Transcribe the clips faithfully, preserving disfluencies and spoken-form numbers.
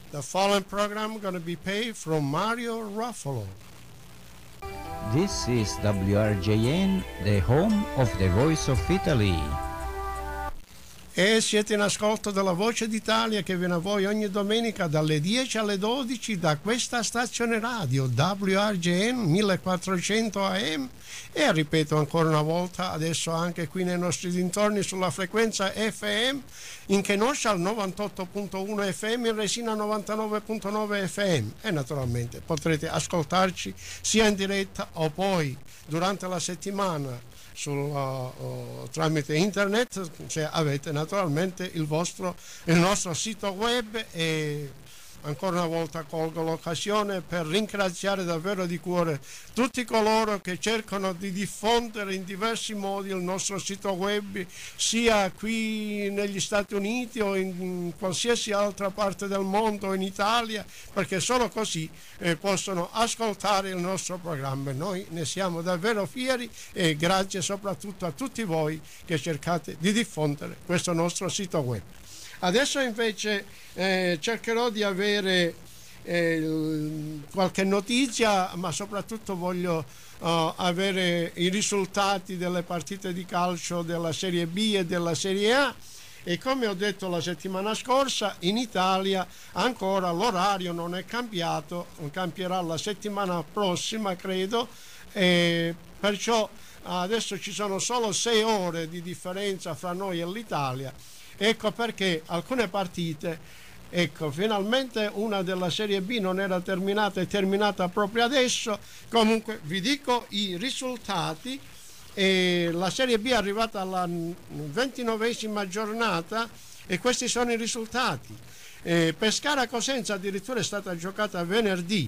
The following program going to be paid from Mario Ruffalo. This is W R J N, the home of the Voice of Italy. E siete in ascolto della Voce d'Italia che viene a voi ogni domenica dalle dieci alle dodici da questa stazione radio W R J N millequattrocento A M e ripeto ancora una volta adesso anche qui nei nostri dintorni sulla frequenza F M in Kenosha al novantotto virgola uno F M, in Resina novantanove virgola nove F M e naturalmente potrete ascoltarci sia in diretta o poi durante la settimana sul, uh, uh, tramite internet se avete naturalmente il vostro il nostro sito web. E ancora una volta colgo l'occasione per ringraziare davvero di cuore tutti coloro che cercano di diffondere in diversi modi il nostro sito web, sia qui negli Stati Uniti o in qualsiasi altra parte del mondo, in Italia, perché solo così eh, possono ascoltare il nostro programma. Noi ne siamo davvero fieri e grazie soprattutto a tutti voi che cercate di diffondere questo nostro sito web. Adesso invece eh, cercherò di avere eh, qualche notizia, ma soprattutto voglio uh, avere i risultati delle partite di calcio della Serie B e della Serie A. E come ho detto la settimana scorsa, in Italia ancora l'orario non è cambiato, cambierà la settimana prossima credo, e perciò adesso ci sono solo sei ore di differenza fra noi e l'Italia. Ecco perché alcune partite, ecco, finalmente una della Serie B non era terminata, è terminata proprio adesso. Comunque vi dico i risultati. E la Serie B è arrivata alla ventinovesima giornata e questi sono i risultati. E Pescara Cosenza addirittura è stata giocata venerdì.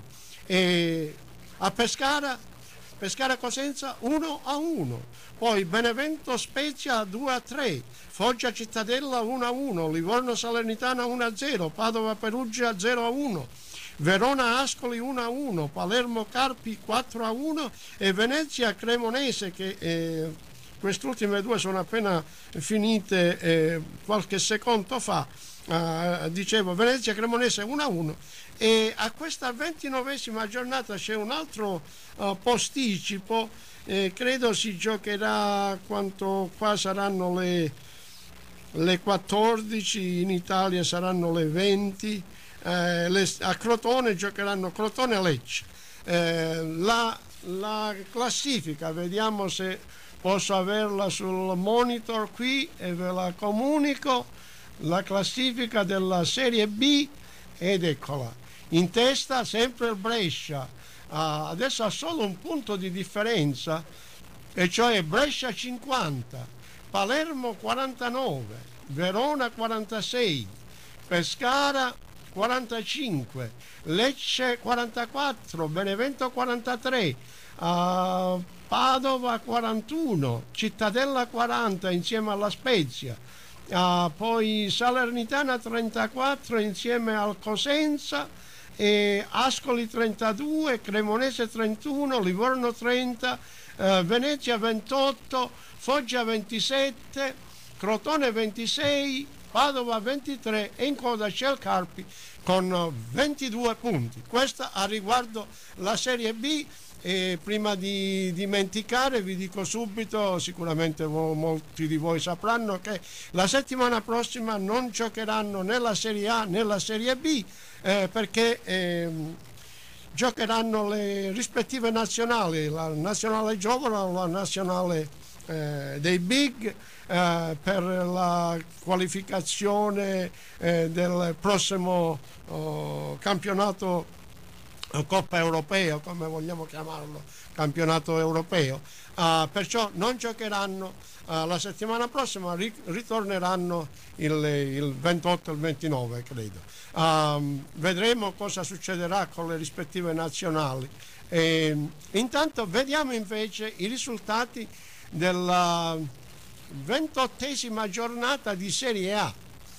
E a Pescara Pescara Cosenza uno a uno, poi Benevento Spezia due a tre, Foggia Cittadella uno a uno, Livorno Salernitana uno a zero, Padova Perugia zero a uno, Verona Ascoli uno a uno, Palermo Carpi quattro a uno e Venezia Cremonese, che eh, queste ultime due sono appena finite eh, qualche secondo fa. Uh, dicevo Venezia Cremonese uno a uno. E a questa ventinovesima giornata c'è un altro uh, posticipo, eh, credo si giocherà quanto qua saranno le, le quattordici, in Italia saranno le venti, eh, le, a Crotone giocheranno Crotone e Lecce. Eh, la, la classifica, vediamo se posso averla sul monitor qui e ve la comunico, la classifica della Serie B, ed eccola. In testa sempre il Brescia, uh, adesso ha solo un punto di differenza, e cioè Brescia cinquanta, Palermo quarantanove, Verona quarantasei, Pescara quarantacinque, Lecce quarantaquattro, Benevento quarantatré, uh, Padova quarantuno, Cittadella quaranta insieme alla Spezia, uh, poi Salernitana trentaquattro insieme al Cosenza, e Ascoli trentadue, Cremonese trentuno, Livorno trenta, eh, Venezia ventotto, Foggia ventisette, Crotone ventisei, Padova ventitré e in coda c'è il Carpi con ventidue punti. Questa a riguardo la Serie B. E prima di dimenticare vi dico subito, sicuramente molti di voi sapranno che la settimana prossima non giocheranno né la Serie A né la Serie B, eh, perché eh, giocheranno le rispettive nazionali, la nazionale giovane o la nazionale eh, dei big, eh, per la qualificazione eh, del prossimo oh, campionato, Coppa Europea, come vogliamo chiamarlo, campionato europeo. Uh, perciò non giocheranno uh, la settimana prossima, ri- ritorneranno il, il ventotto e il ventinove credo. Uh, vedremo cosa succederà con le rispettive nazionali. E, intanto vediamo invece i risultati della ventottesima giornata di Serie A.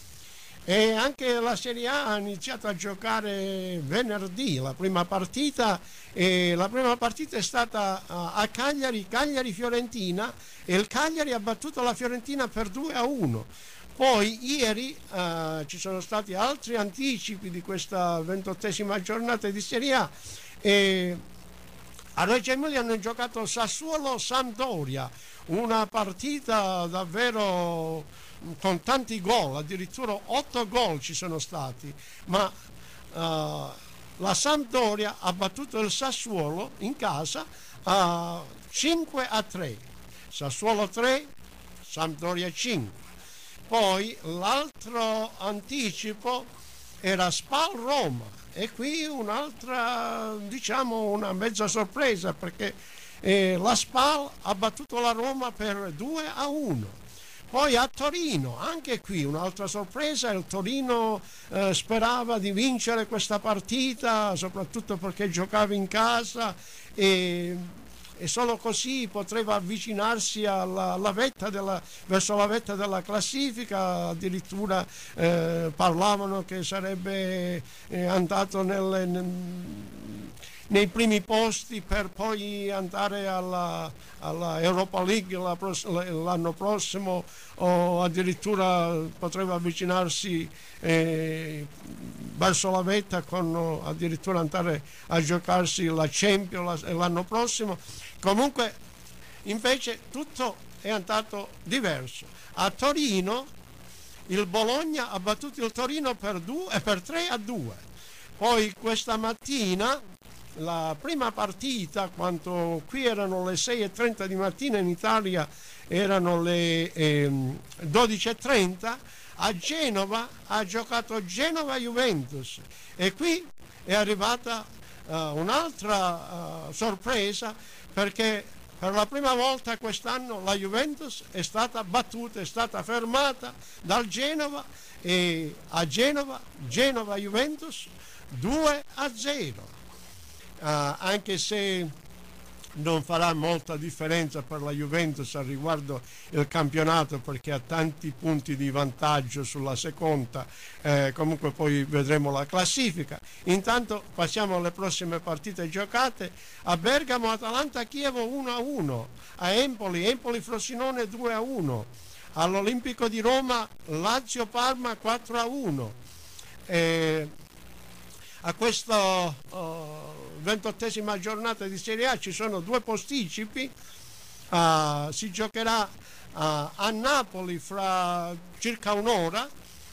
E anche la Serie A ha iniziato a giocare venerdì la prima partita, e la prima partita è stata a Cagliari, Cagliari-Fiorentina, e il Cagliari ha battuto la Fiorentina per due a uno. Poi ieri eh, ci sono stati altri anticipi di questa ventottesima giornata di Serie A e a Reggio Emilia hanno giocato Sassuolo-Sampdoria, una partita davvero con tanti gol, addirittura otto gol ci sono stati, ma uh, la Sampdoria ha battuto il Sassuolo in casa a cinque a tre, Sassuolo tre, Sampdoria cinque. Poi l'altro anticipo era Spal-Roma e qui un'altra, diciamo, una mezza sorpresa perché eh, la Spal ha battuto la Roma per due a uno. Poi a Torino, anche qui un'altra sorpresa, il Torino eh, sperava di vincere questa partita, soprattutto perché giocava in casa e, e solo così poteva avvicinarsi alla, alla vetta della, verso la vetta della classifica, addirittura eh, parlavano che sarebbe eh, andato nelle, nel, nei primi posti per poi andare alla, alla Europa League la, l'anno prossimo o addirittura potrebbe avvicinarsi eh, verso la vetta con addirittura andare a giocarsi la Champions l'anno prossimo. Comunque invece tutto è andato diverso. A Torino il Bologna ha battuto il Torino per, due, per tre a due. Poi questa mattina la prima partita, quando qui erano le sei e trenta di mattina, in Italia erano le eh, dodici e trenta, a Genova ha giocato Genova-Juventus e qui è arrivata uh, un'altra uh, sorpresa perché per la prima volta quest'anno la Juventus è stata battuta, è stata fermata dal Genova e a Genova, Genova-Juventus due a zero. Uh, anche se non farà molta differenza per la Juventus al riguardo il campionato perché ha tanti punti di vantaggio sulla seconda, eh, comunque poi vedremo la classifica. Intanto passiamo alle prossime partite giocate. A Bergamo Atalanta-Chievo uno a uno, a Empoli Empoli-Frosinone due a uno, all'Olimpico di Roma Lazio-Parma quattro a uno. Eh, a questa uh, ventottesima giornata di Serie A ci sono due posticipi, uh, si giocherà uh, a Napoli fra circa un'ora,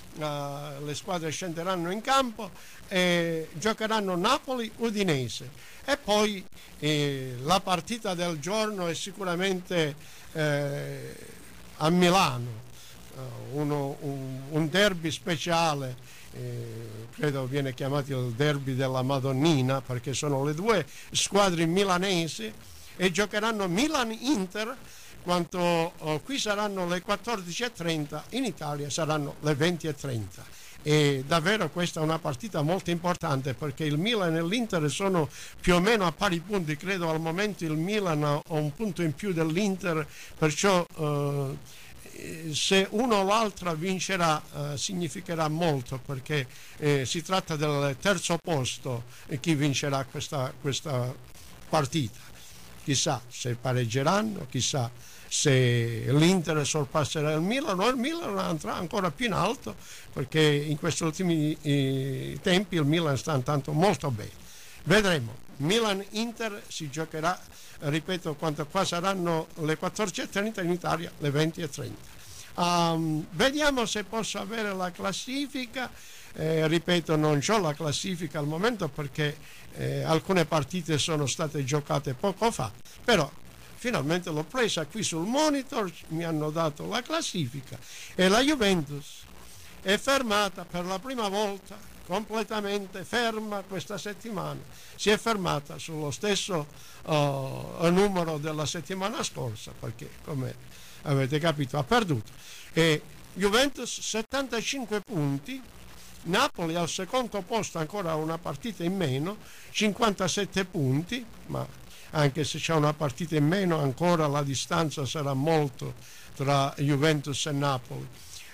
uh, le squadre scenderanno in campo e giocheranno Napoli-Udinese e poi eh, la partita del giorno è sicuramente eh, a Milano, uh, uno, un, un derby speciale. Eh, credo viene chiamato il derby della Madonnina perché sono le due squadre milanesi e giocheranno Milan-Inter quanto oh, qui saranno le quattordici e trenta, in Italia saranno le venti e trenta e davvero questa è una partita molto importante perché il Milan e l'Inter sono più o meno a pari punti, credo al momento il Milan ha un punto in più dell'Inter, perciò eh, se uno o l'altra vincerà eh, significherà molto perché eh, si tratta del terzo posto e chi vincerà questa, questa partita. Chissà se pareggeranno, chissà se l'Inter sorpasserà il Milan o il Milan andrà ancora più in alto perché in questi ultimi eh, tempi il Milan sta andando molto bene. Vedremo. Milan-Inter si giocherà, ripeto, quanto qua saranno le quattordici e trenta, in Italia le venti e trenta. Um, vediamo se posso avere la classifica. Eh, ripeto, non ho la classifica al momento perché eh, alcune partite sono state giocate poco fa, però finalmente l'ho presa qui sul monitor, mi hanno dato la classifica e la Juventus è fermata per la prima volta, completamente ferma questa settimana, si è fermata sullo stesso uh, numero della settimana scorsa perché, come avete capito, ha perduto. E Juventus settantacinque punti, Napoli al secondo posto ancora una partita in meno, cinquantasette punti, ma anche se c'è una partita in meno ancora la distanza sarà molto tra Juventus e Napoli.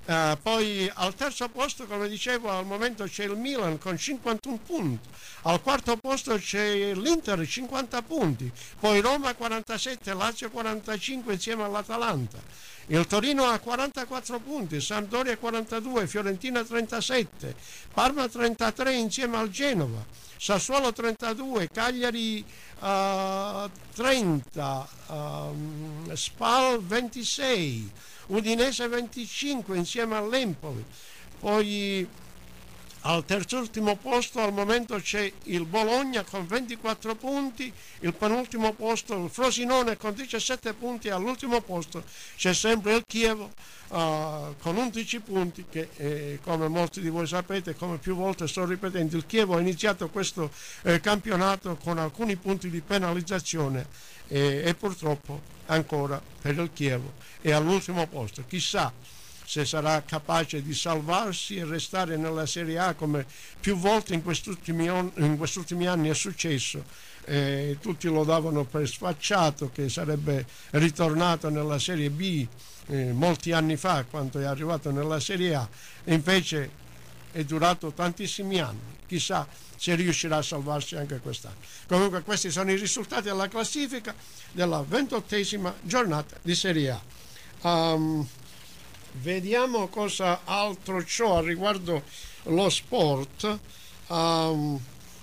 Uh, poi al terzo posto, come dicevo, al momento c'è il Milan con cinquantuno punti, al quarto posto c'è l'Inter cinquanta punti, poi Roma quarantasette, Lazio quarantacinque insieme all'Atalanta, il Torino ha quarantaquattro punti, Sampdoria quarantadue, Fiorentina trentasette, Parma trentatré insieme al Genova, Sassuolo trentadue, Cagliari uh, trenta, uh, Spal ventisei, Udinese venticinque insieme all'Empoli. Poi al terzultimo posto al momento c'è il Bologna con ventiquattro punti, il penultimo posto il Frosinone con diciassette punti, all'ultimo posto c'è sempre il Chievo uh, con undici punti che eh, come molti di voi sapete, come più volte sto ripetendo, il Chievo ha iniziato questo eh, campionato con alcuni punti di penalizzazione e, e purtroppo ancora per il Chievo è all'ultimo posto. Chissà se sarà capace di salvarsi e restare nella Serie A come più volte in questi ultimi, in questi ultimi anni è successo. Eh, tutti lo davano per sfacciato che sarebbe ritornato nella Serie B eh, molti anni fa quando è arrivato nella Serie A, e invece è durato tantissimi anni. Chissà se riuscirà a salvarsi anche quest'anno. Comunque questi sono i risultati della classifica della ventottesima giornata di Serie A. Um, Vediamo cosa altro c'ho a riguardo lo sport. Um,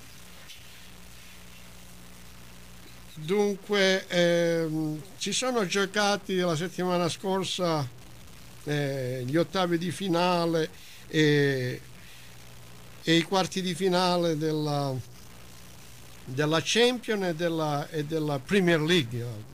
dunque, ehm, ci sono giocati la settimana scorsa eh, gli ottavi di finale e, e i quarti di finale della, della Champions e della, e della Premier League.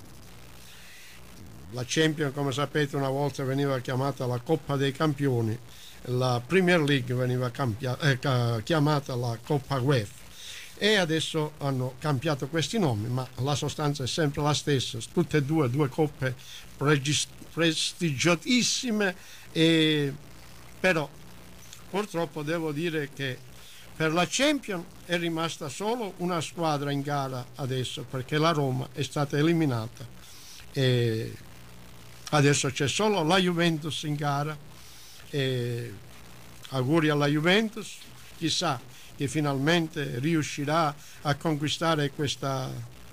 La Champions, come sapete, una volta veniva chiamata la Coppa dei Campioni, la Premier League veniva campia- eh, chiamata la Coppa UEFA, e adesso hanno cambiato questi nomi, ma la sostanza è sempre la stessa, tutte e due, due coppe pregis- prestigiosissime, e però purtroppo devo dire che per la Champions è rimasta solo una squadra in gara adesso, perché la Roma è stata eliminata e adesso c'è solo la Juventus in gara, e auguri alla Juventus, chissà che finalmente riuscirà a conquistare questa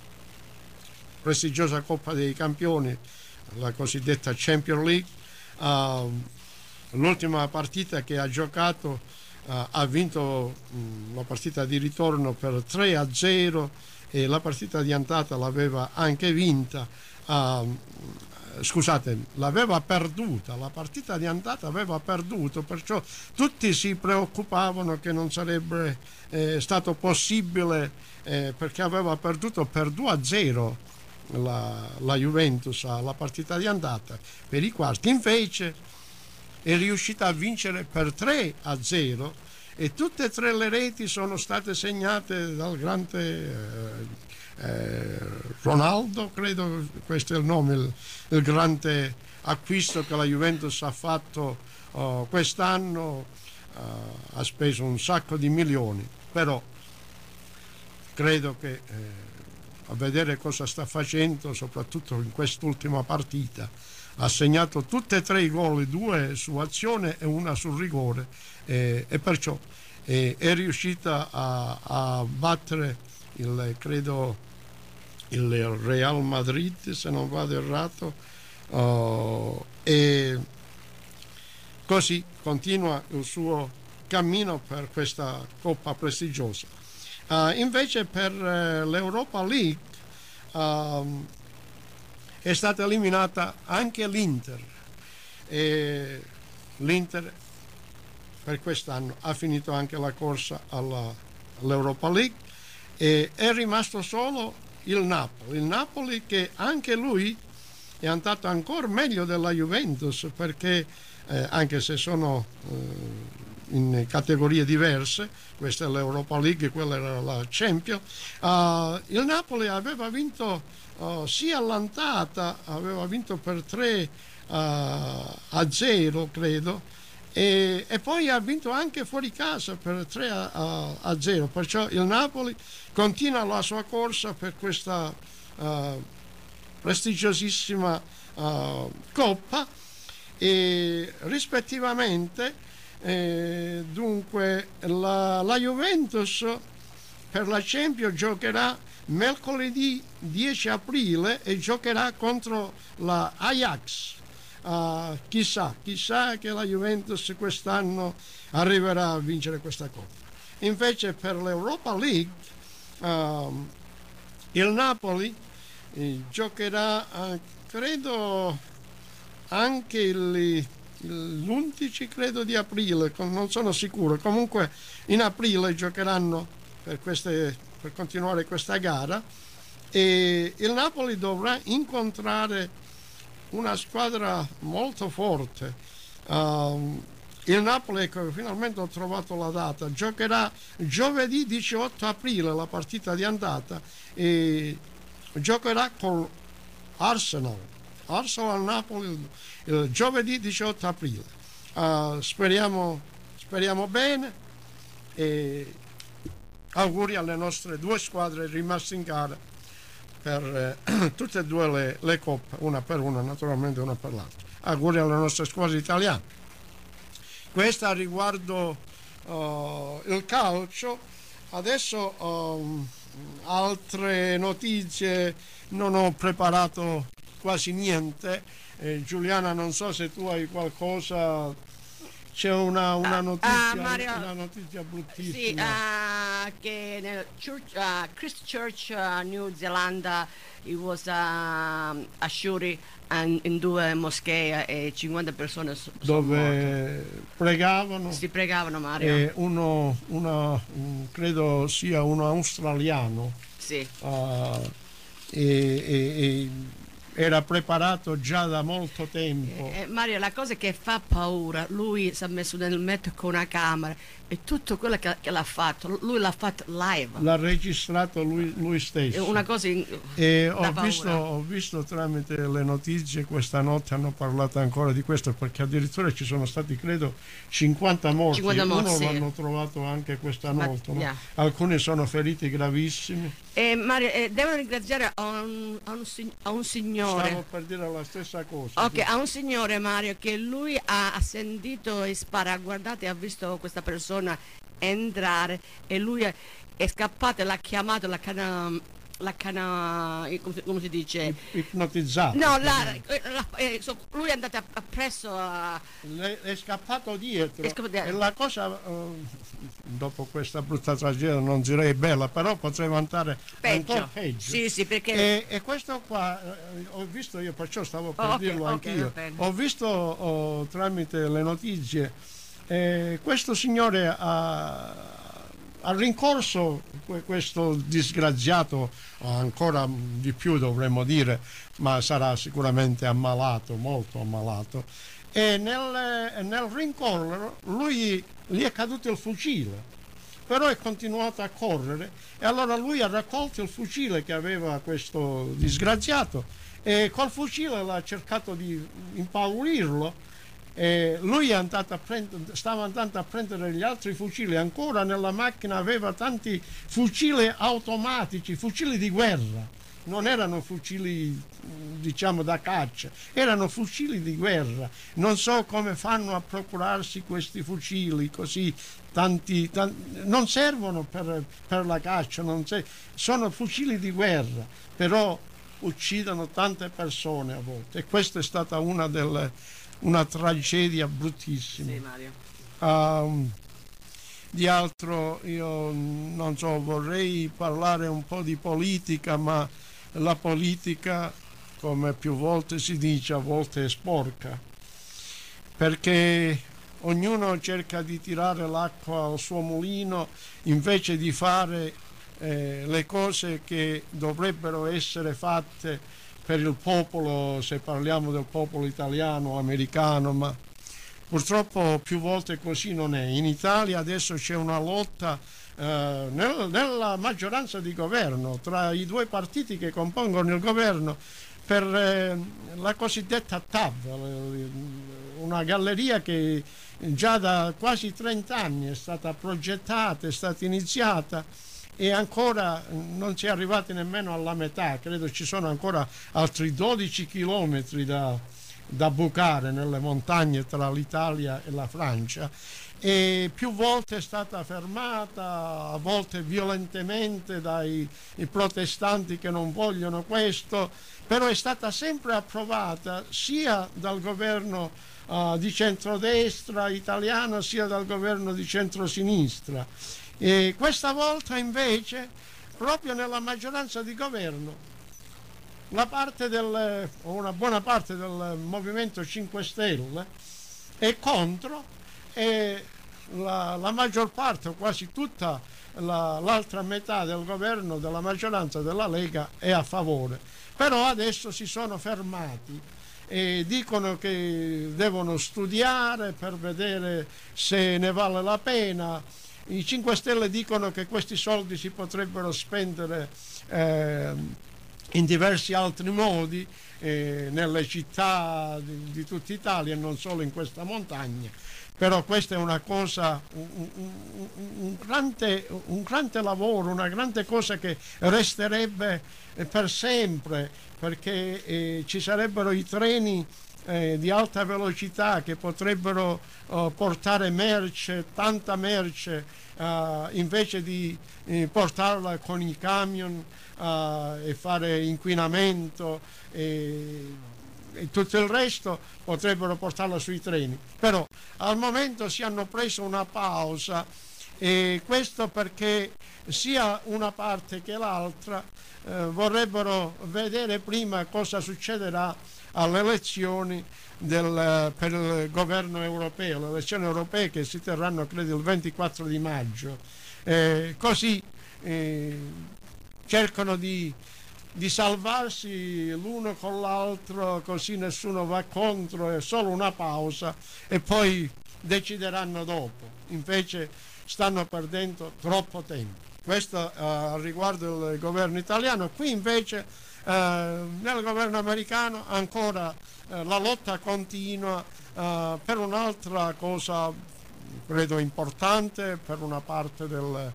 prestigiosa Coppa dei Campioni, la cosiddetta Champions League. Uh, l'ultima partita che ha giocato uh, ha vinto um, la partita di ritorno per tre a zero, e la partita di andata l'aveva anche vinta. Uh, scusate, l'aveva perduta, la partita di andata aveva perduto, perciò tutti si preoccupavano che non sarebbe eh, stato possibile, eh, perché aveva perduto per due a zero la, la Juventus alla partita di andata per i quarti. Invece è riuscita a vincere per tre a zero, e tutte e tre le reti sono state segnate dal grande eh, Eh, Ronaldo, credo questo è il nome, il, il grande acquisto che la Juventus ha fatto uh, quest'anno. Uh, ha speso un sacco di milioni, però credo che eh, a vedere cosa sta facendo, soprattutto in quest'ultima partita, ha segnato tutte e tre i gol, due su azione e una sul rigore, eh, e perciò eh, è riuscita a, a battere il, credo, il Real Madrid, se non vado errato, uh, e così continua il suo cammino per questa coppa prestigiosa. Uh, invece per uh, l'Europa League uh, è stata eliminata anche l'Inter, e l'Inter per quest'anno ha finito anche la corsa alla, all'Europa League, e è rimasto solo il Napoli, il Napoli che anche lui è andato ancora meglio della Juventus, perché eh, anche se sono eh, in categorie diverse, questa è l'Europa League, quella era la Champions, uh, il Napoli aveva vinto uh, sia all'andata, aveva vinto per tre uh, a zero credo, E, e poi ha vinto anche fuori casa per tre a zero, perciò il Napoli continua la sua corsa per questa uh, prestigiosissima uh, coppa, e rispettivamente eh, dunque la, la Juventus per la Champions giocherà mercoledì dieci aprile e giocherà contro la Ajax. Uh, chissà, chissà che la Juventus quest'anno arriverà a vincere questa coppa. Invece per l'Europa League uh, il Napoli eh, giocherà uh, credo anche il, l'undici credo di aprile, non sono sicuro, comunque in aprile giocheranno per, queste, per continuare questa gara, e il Napoli dovrà incontrare una squadra molto forte. Um, il Napoli, ecco, finalmente ho trovato la data, giocherà giovedì diciotto aprile la partita di andata e giocherà con Arsenal Arsenal Napoli il, il giovedì diciotto aprile. Uh, speriamo, speriamo bene e auguri alle nostre due squadre rimaste in gara per eh, tutte e due le, le coppe, una per una, naturalmente una per l'altra. Auguri alle nostre squadre italiane. Questa riguardo uh, il calcio. Adesso um, altre notizie, non ho preparato quasi niente. Eh, Giuliana, non so se tu hai qualcosa. C'è una, una, notizia, uh, Mario, una notizia bruttissima. Sì, uh, che nel church, uh, Christchurch, uh, New Zelanda, it was uh, a shooting and, in due moschee e cinquanta persone so, dove morte. pregavano. Si pregavano, Mario. E uno, una, credo sia uno australiano. Sì. Uh, e, e, e era preparato già da molto tempo. Eh, Mario, la cosa che fa paura, lui si è messo nel metro con una camera e tutto quello che, che l'ha fatto, lui l'ha fatto live. L'ha registrato lui, lui stesso. È una cosa in, e ho visto, ho visto tramite le notizie questa notte, hanno parlato ancora di questo, perché addirittura ci sono stati credo cinquanta morti. cinquanta morti, Uno sì. l'hanno trovato anche questa notte, no? Yeah. Alcuni sono feriti gravissimi. E Mario, eh, devo ringraziare a un, a, un, a un signore. Stavo per dire la stessa cosa. Ok, a un signore, Mario, che lui ha, ha sentito e spara, guardate, ha visto questa persona entrare e lui è, è scappato e l'ha chiamato, la cana, la cana, come, come si dice? Ipnotizzato. No, la, la, eh, so, lui è andato appresso a... Le, è scappato dietro. È scappato dietro. E la cosa, uh, dopo questa brutta tragedia, non direi bella, però potrebbe andare peggio. ancora peggio. Sì, sì, perché... E, e questo qua, eh, ho visto io, perciò stavo per oh, okay, dirlo okay, anch'io, ho visto oh, tramite le notizie, eh, questo signore ha... ha rincorso questo disgraziato, ancora di più dovremmo dire, ma sarà sicuramente ammalato, molto ammalato, e nel, nel rincorrere lui gli è caduto il fucile, però è continuato a correre e allora lui ha raccolto il fucile che aveva questo disgraziato e col fucile l'ha cercato di impaurirlo. E lui è andato a prendere, stava andando a prendere gli altri fucili, ancora nella macchina aveva tanti fucili automatici, fucili di guerra, non erano fucili diciamo da caccia, erano fucili di guerra. Non so come fanno a procurarsi questi fucili così, tanti, tanti non servono per, per la caccia, non se, sono fucili di guerra, però uccidono tante persone a volte, e questa è stata una delle una tragedia bruttissima. Sì, Mario. Um, di altro io non so, vorrei parlare un po' di politica, ma la politica, come più volte si dice, a volte è sporca, perché ognuno cerca di tirare l'acqua al suo mulino invece di fare eh, le cose che dovrebbero essere fatte per il popolo, se parliamo del popolo italiano o americano, ma purtroppo più volte così non è. In Italia adesso c'è una lotta eh, nel, nella maggioranza di governo tra i due partiti che compongono il governo per eh, la cosiddetta T A V, una galleria che già da quasi trenta anni è stata progettata, è stata iniziata e ancora non si è arrivati nemmeno alla metà. Credo ci sono ancora altri dodici chilometri da, da bucare nelle montagne tra l'Italia e la Francia, e più volte è stata fermata, a volte violentemente dai i protestanti che non vogliono questo, però è stata sempre approvata sia dal governo uh, di centrodestra italiano sia dal governo di centrosinistra. E questa volta invece, proprio nella maggioranza di governo, la parte del, o una buona parte del Movimento cinque Stelle è contro, e la, la maggior parte, o quasi tutta la, l'altra metà del governo, della maggioranza della Lega, è a favore. Però adesso si sono fermati e dicono che devono studiare per vedere se ne vale la pena. I cinque Stelle dicono che questi soldi si potrebbero spendere eh, in diversi altri modi, eh, nelle città di, di tutta Italia e non solo in questa montagna. Però questa è una cosa, un, un, un, grande, un grande lavoro, una grande cosa che resterebbe per sempre, perché eh, ci sarebbero i treni eh, di alta velocità che potrebbero eh, portare merce, tanta merce, eh, invece di eh, portarla con i camion eh, e fare inquinamento e, e tutto il resto, potrebbero portarla sui treni. Però al momento si hanno preso una pausa, e questo perché sia una parte che l'altra eh, vorrebbero vedere prima cosa succederà alle elezioni del, per il governo europeo, le elezioni europee che si terranno credo il ventiquattro di maggio. Eh, così eh, cercano di di salvarsi l'uno con l'altro, così nessuno va contro, è solo una pausa e poi decideranno dopo. Invece stanno perdendo troppo tempo. Questo uh, riguardo il governo italiano. Qui invece uh, nel governo americano ancora uh, la lotta continua uh, per un'altra cosa credo importante, per una parte del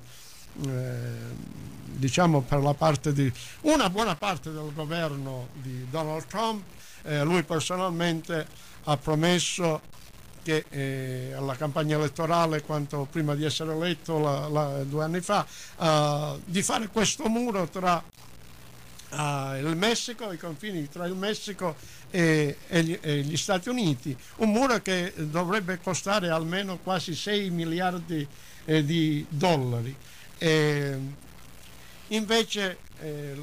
eh, diciamo per la parte di una buona parte del governo di Donald Trump. Eh, lui personalmente ha promesso che eh, alla campagna elettorale, quanto prima di essere eletto la, la, due anni fa, uh, di fare questo muro tra uh, il Messico, i confini tra il Messico e, e, gli, e gli Stati Uniti, un muro che dovrebbe costare almeno quasi sei miliardi eh, di dollari. E, invece eh,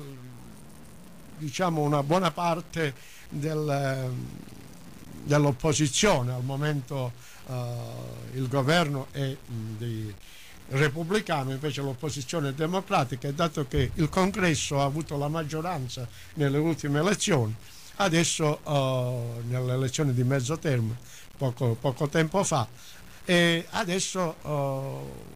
diciamo una buona parte del, dell'opposizione, al momento uh, il governo è dei repubblicano, invece l'opposizione è democratica, e dato che il Congresso ha avuto la maggioranza nelle ultime elezioni, adesso uh, nelle elezioni di mezzo termine poco, poco tempo fa, e adesso uh,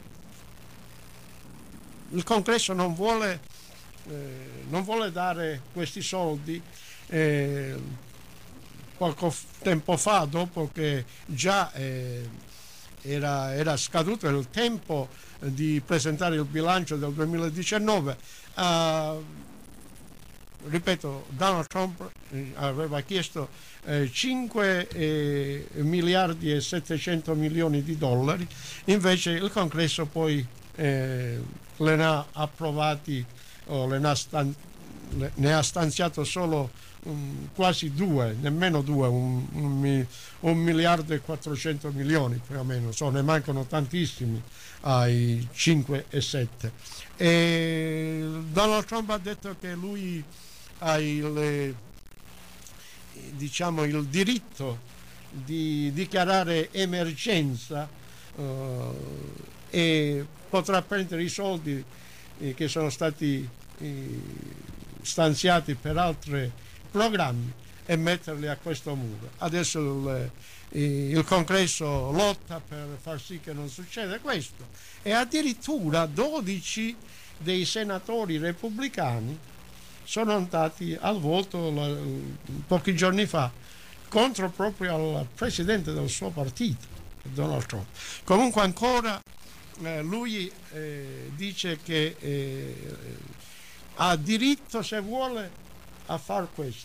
il Congresso non vuole, eh, non vuole dare questi soldi. Eh, poco tempo fa, dopo che già eh, era, era scaduto il tempo di presentare il bilancio del duemiladiciannove, eh, ripeto, Donald Trump eh, aveva chiesto eh, cinque eh, miliardi e settecento milioni di dollari, invece il Congresso poi eh, le ne ha approvati, o le ne ha, stan- le, ne ha stanziato solo um, quasi due, nemmeno due, un, un, un miliardo e quattrocento milioni più o meno, so, ne mancano tantissimi ai cinque e sette. E Donald Trump ha detto che lui ha il, diciamo, il diritto di dichiarare emergenza uh, e potrà prendere i soldi eh, che sono stati eh, stanziati per altri programmi e metterli a questo muro. Adesso il, eh, il Congresso lotta per far sì che non succeda questo, e addirittura dodici dei senatori repubblicani sono andati al voto la, pochi giorni fa contro proprio al presidente del suo partito, Donald Trump. Comunque ancora Eh, lui eh, dice che eh, ha diritto, se vuole, a far questo,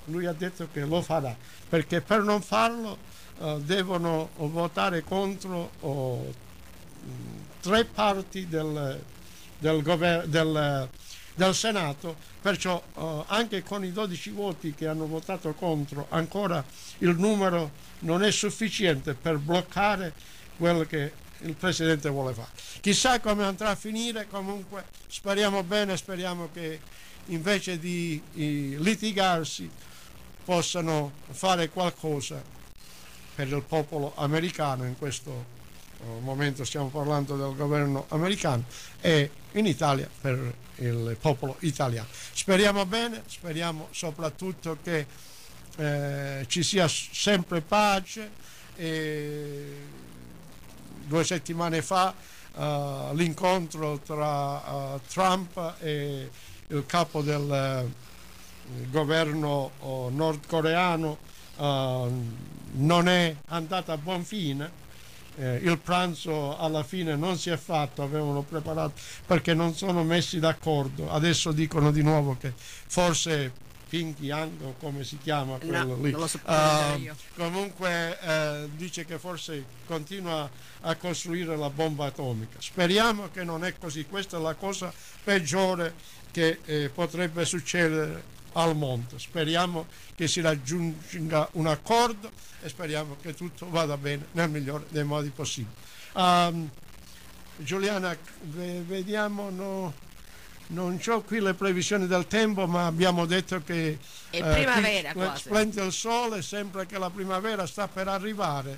lui ha detto che lo farà, perché per non farlo uh, devono votare contro uh, tre parti del, del, gover- del, del Senato, perciò uh, anche con i dodici voti che hanno votato contro ancora il numero non è sufficiente per bloccare quello che il Presidente vuole fare. Chissà come andrà a finire, comunque speriamo bene, speriamo che invece di, di litigarsi possano fare qualcosa per il popolo americano. In questo uh, momento stiamo parlando del governo americano e in Italia per il popolo italiano. Speriamo bene, speriamo soprattutto che eh, ci sia sempre pace. E due settimane fa uh, l'incontro tra uh, Trump e il capo del uh, governo uh, nordcoreano uh, non è andato a buon fine. Eh, il pranzo alla fine non si è fatto, avevano preparato, perché non sono messi d'accordo. Adesso dicono di nuovo che forse Pyongyang, o come si chiama quello no, lì, non lo so uh, io. comunque uh, dice che forse continua a costruire la bomba atomica. Speriamo che non è così. Questa è la cosa peggiore che eh, potrebbe succedere al mondo. Speriamo che si raggiunga un accordo e speriamo che tutto vada bene nel migliore dei modi possibili. Um, Giuliana, vediamo, no, non ho qui le previsioni del tempo, ma abbiamo detto che è primavera, eh, quasi. splende il sole, sembra che la primavera sta per arrivare,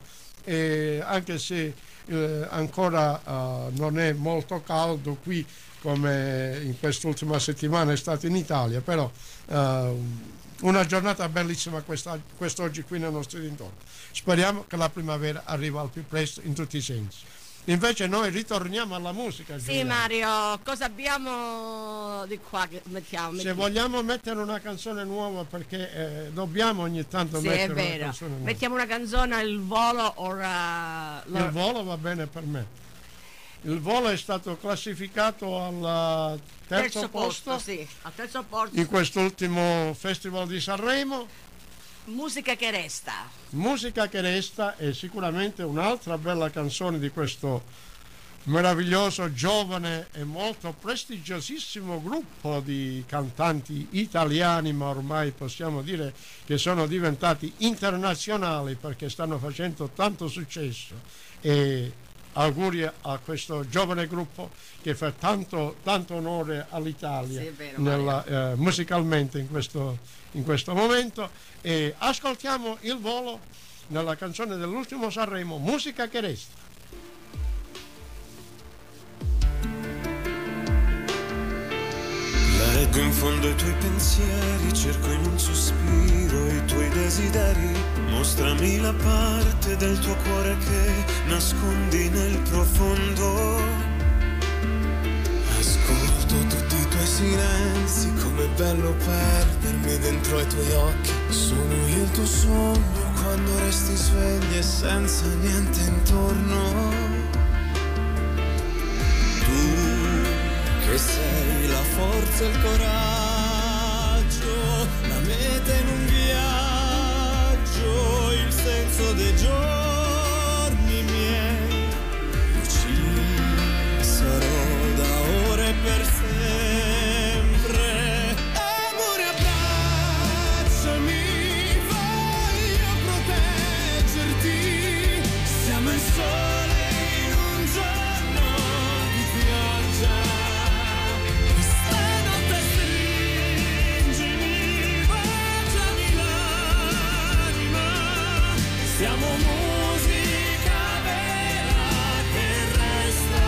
e anche se eh, ancora uh, non è molto caldo qui come in quest'ultima settimana è stato in Italia, però uh, una giornata bellissima questa, quest'oggi qui nei nostri dintorni. Speriamo che la primavera arrivi al più presto in tutti i sensi. Invece noi ritorniamo alla musica. Sì, Giuliano. Mario, cosa abbiamo di qua che mettiamo? Se mettiamo. vogliamo mettere una canzone nuova, perché eh, dobbiamo ogni tanto Sì, mettere è una vero. canzone nuova. Mettiamo una canzone, il volo, ora... Il volo va bene per me. Il volo è stato classificato al terzo, terzo posto, posto, sì, al terzo posto. in quest'ultimo Festival di Sanremo. Musica che resta. Musica che resta è sicuramente un'altra bella canzone di questo meraviglioso, giovane e molto prestigiosissimo gruppo di cantanti italiani, ma ormai possiamo dire che sono diventati internazionali perché stanno facendo tanto successo. E auguri a questo giovane gruppo che fa tanto, tanto onore all'Italia, sì, vero, nella, eh, musicalmente in questo, in questo momento. E ascoltiamo il volo nella canzone dell'ultimo Sanremo, Musica che resta. Leggo in fondo i tuoi pensieri, cerco in un sospiro i tuoi desideri. Mostrami la parte del tuo cuore che nascondi nel profondo. Ascolto tutti i tuoi silenzi, com'è bello perdermi dentro ai tuoi occhi. Sono io il tuo sogno quando resti svegli e senza niente intorno. Tu che sei la forza e il coraggio, la meta in un viaggio, il senso dei giorni miei. Io ci sarò da ora e per sempre. Amore, abbracciami, voglio proteggerti. Siamo il sole in un giorno di pioggia. Stanotte stringimi, baciami l'anima. Siamo musica vera che resta.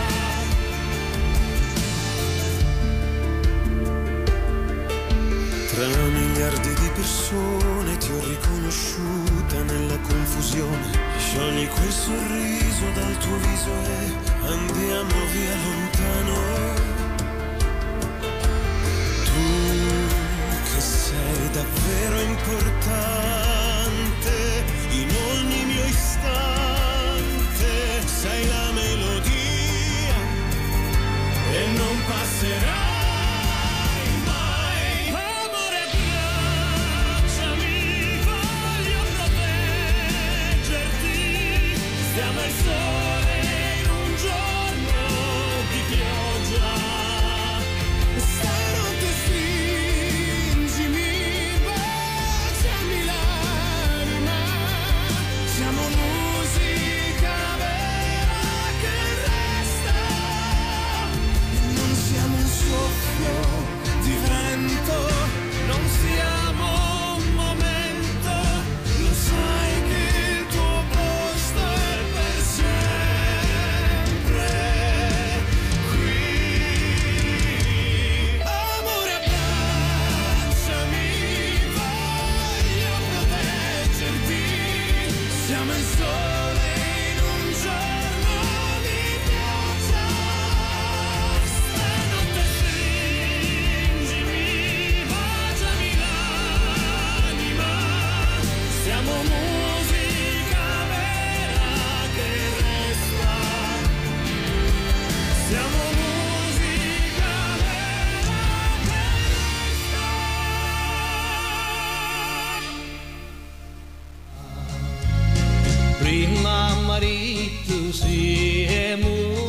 Tra miliardi di persone ti ho riconosciuta nella confusione. Sciogli quel sorriso dal tuo viso e andiamo via lontano. Tu che sei davvero importante in ogni mio istante. Sei la melodia e non passerai mai. Amore, abbracciami,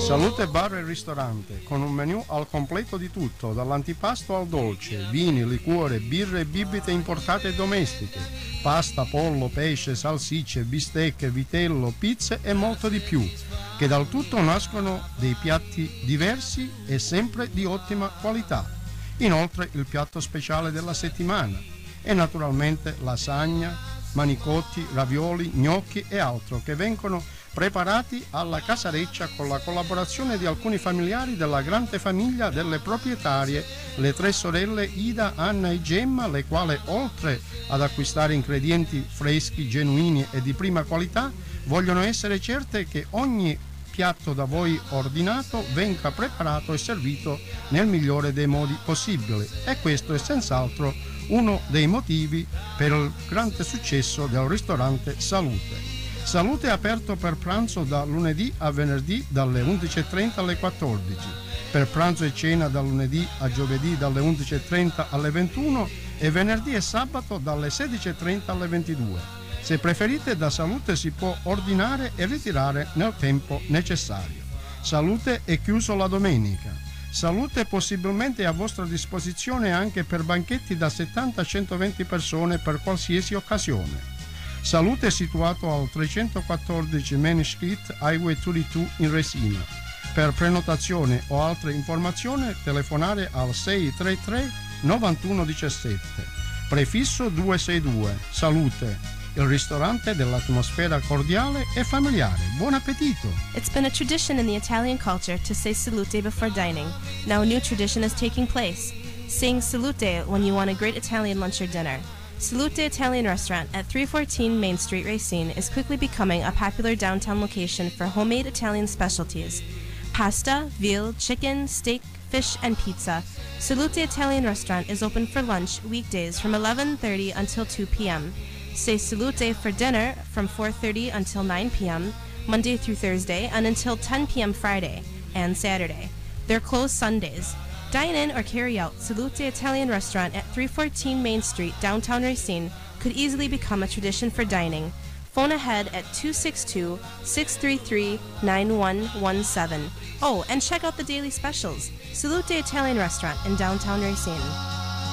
Salute Bar e Ristorante, con un menù al completo di tutto, dall'antipasto al dolce, vini, liquore, birre e bibite importate e domestiche, pasta, pollo, pesce, salsicce, bistecche, vitello, pizze e molto di più, che dal tutto nascono dei piatti diversi e sempre di ottima qualità. Inoltre il piatto speciale della settimana e naturalmente lasagna, manicotti, ravioli, gnocchi e altro che vengono preparati alla casareccia con la collaborazione di alcuni familiari della grande famiglia delle proprietarie, le tre sorelle Ida, Anna e Gemma, le quali oltre ad acquistare ingredienti freschi, genuini e di prima qualità, vogliono essere certe che ogni piatto da voi ordinato venga preparato e servito nel migliore dei modi possibili, e questo è senz'altro uno dei motivi per il grande successo del ristorante Salute. Salute è aperto per pranzo da lunedì a venerdì dalle undici e trenta alle quattordici, per pranzo e cena da lunedì a giovedì dalle undici e trenta alle ventuno e venerdì e sabato dalle sedici e trenta alle ventidue. Se preferite, da Salute si può ordinare e ritirare nel tempo necessario. Salute è chiuso la domenica. Salute possibilmente è a vostra disposizione anche per banchetti da settanta a centoventi persone per qualsiasi occasione. Salute è situato al trecentoquattordici Main Street, Highway ventidue in Resina. Per prenotazione o altre informazioni telefonare al sei tre tre nove uno uno sette. Prefisso duecentosessantadue. Salute, il ristorante dell'atmosfera cordiale e familiare. Buon appetito! It's been a tradition in the Italian culture to say salute before dining. Now a new tradition is taking place. Saying salute when you want a great Italian lunch or dinner. Salute Italian Restaurant at three fourteen Main Street, Racine is quickly becoming a popular downtown location for homemade Italian specialties. Pasta, veal, chicken, steak, fish, and pizza. Salute Italian Restaurant is open for lunch weekdays from eleven thirty until two p.m. Say salute for dinner from four thirty until nine p.m. Monday through Thursday and until ten p.m. Friday and Saturday. They're closed Sundays. Dine in or carry out. Salute Italian Restaurant at three fourteen Main Street, downtown Racine, could easily become a tradition for dining. Phone ahead at two six two, six three three, nine one one seven. Oh, and check out the daily specials. Salute Italian Restaurant in downtown Racine.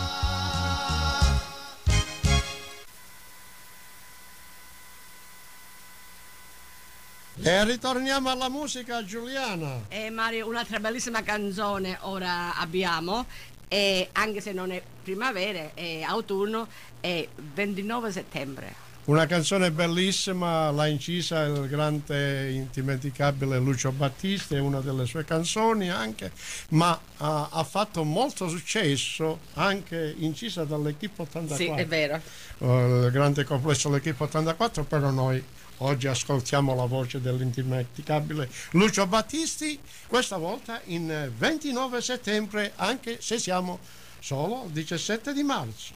E ritorniamo alla musica, Giuliana. E Mario, un'altra bellissima canzone ora abbiamo, e anche se non è primavera, è autunno, è ventinove settembre. Una canzone bellissima, l'ha incisa il grande indimenticabile Lucio Battisti, è una delle sue canzoni anche, ma ha, ha fatto molto successo anche incisa dall'Equipe ottantaquattro. Sì, è vero. Uh, il grande complesso dell'Equipe ottantaquattro, però noi oggi ascoltiamo la voce dell'indimenticabile Lucio Battisti, questa volta in ventinove settembre, anche se siamo solo il diciassette di marzo.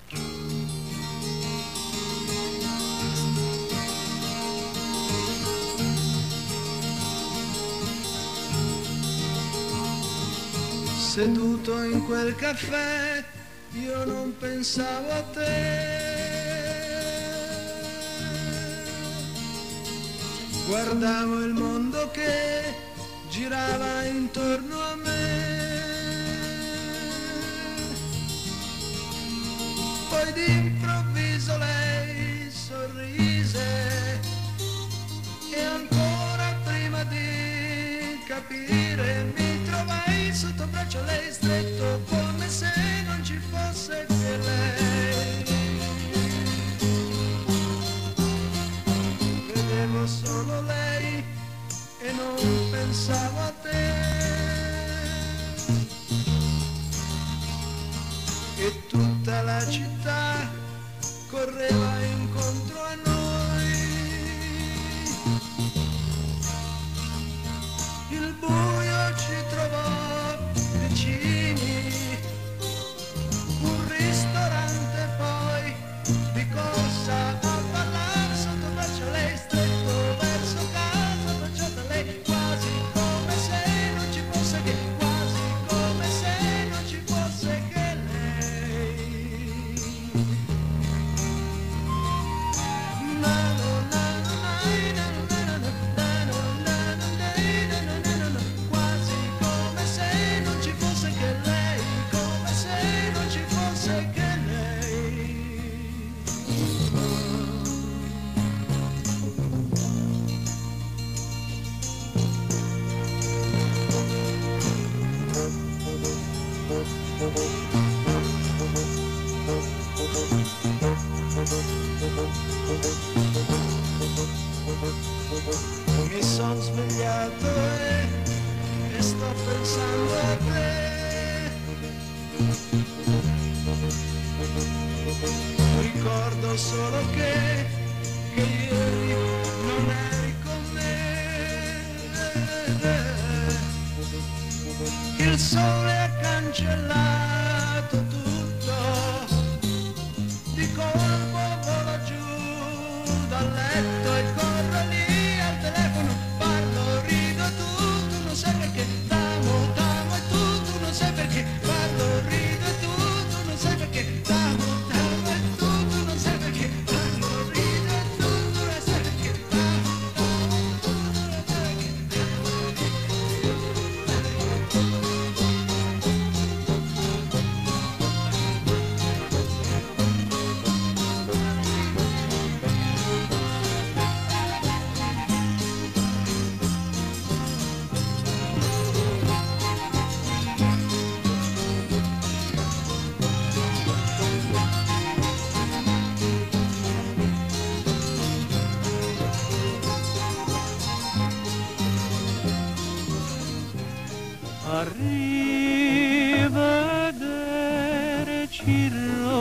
Seduto in quel caffè, io non pensavo a te. Guardavo il mondo che girava intorno a me. Poi d'improvviso lei sorrise e ancora prima di capire mi trovai sotto braccio lei stretto come se non ci fosse che lei. Vedevo solo lei e non pensavo a te. E tutta la città correva incontro a noi. Il buio ci trovò vicini, un ristorante poi di corsa a ballare sotto braccio lei stretto verso casa, baciata lei quasi come se non ci fosse che, quasi come se non ci fosse che lei. Nano, nano, nai, nano, nano, nano, nano, nai, nano, nano, nano. te. Ricordo solo che, che ieri non eri con me. Il sole ha cancellato tutto, di colpo volo giù dal letto e corro lì al telefono, parlo, rido, tu, tu non sai perché t'amo, t'amo e tu, tu non sai perché parlo, rido e tu, tu non sai perché t'amo, t'amo e tu, tu non sai perché parlo, rido e tu, tu non sai perché t'amo, t'amo e tu, tu non sai perché arrivederci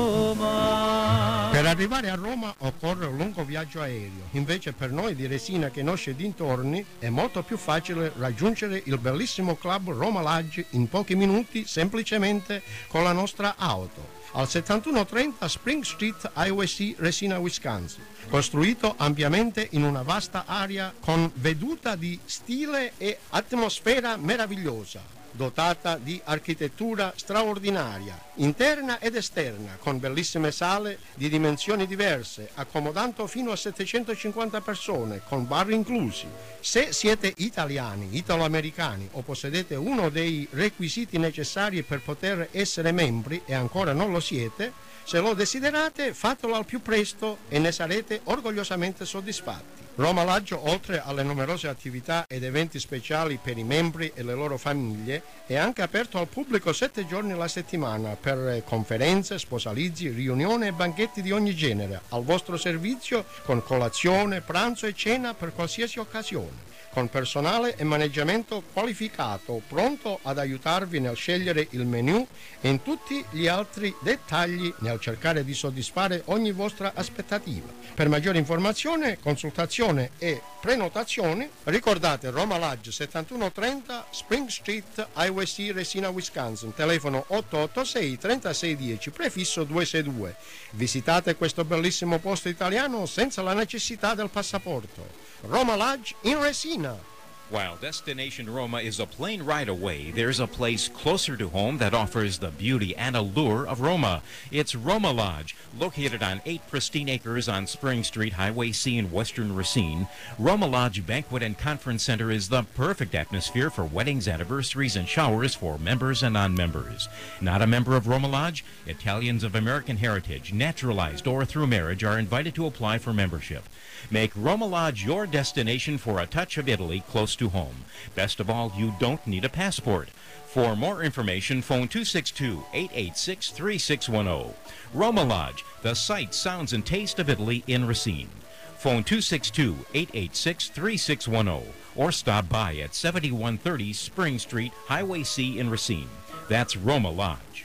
Roma. Per arrivare a Roma occorre un lungo viaggio aereo, invece per noi di Resina che nosce dintorni è molto più facile raggiungere il bellissimo club Roma Lodge in pochi minuti semplicemente con la nostra auto. Al settantuno trenta Spring Street Highway C, Resina, Wisconsin, costruito ampiamente in una vasta area con veduta di stile e atmosfera meravigliosa, dotata di architettura straordinaria, interna ed esterna, con bellissime sale di dimensioni diverse, accomodando fino a settecentocinquanta persone, con bar inclusi. Se siete italiani, italo-americani o possedete uno dei requisiti necessari per poter essere membri e ancora non lo siete, se lo desiderate fatelo al più presto e ne sarete orgogliosamente soddisfatti. Roma Lodge, oltre alle numerose attività ed eventi speciali per i membri e le loro famiglie, è anche aperto al pubblico sette giorni alla settimana per conferenze, sposalizi, riunioni e banchetti di ogni genere, al vostro servizio con colazione, pranzo e cena per qualsiasi occasione, con personale e maneggiamento qualificato, pronto ad aiutarvi nel scegliere il menù e in tutti gli altri dettagli nel cercare di soddisfare ogni vostra aspettativa. Per maggiore informazione, consultazione e prenotazioni, ricordate Roma Lodge settantuno trenta Spring Street Highway C, Resina, Wisconsin, telefono otto otto sei trentasei dieci, prefisso duecentosessantadue. Visitate questo bellissimo posto italiano senza la necessità del passaporto. Roma Lodge in Resina. While Destination Roma is a plane ride away, there's a place closer to home that offers the beauty and allure of Roma. It's Roma Lodge, located on eight pristine acres on Spring Street, Highway C in western Racine. Roma Lodge Banquet and Conference Center is the perfect atmosphere for weddings, anniversaries, and showers for members and non-members. Not a member of Roma Lodge? Italians of American heritage, naturalized or through marriage, are invited to apply for membership. Make Roma Lodge your destination for a touch of Italy close to home. Best of all, you don't need a passport. For more information, phone two six two, eight eight six, three six one zero. Roma Lodge, the sight, sounds, and taste of Italy in Racine. Phone two six two, eight eight six, three six one zero or stop by at seventy-one thirty Spring Street, Highway C in Racine. That's Roma Lodge.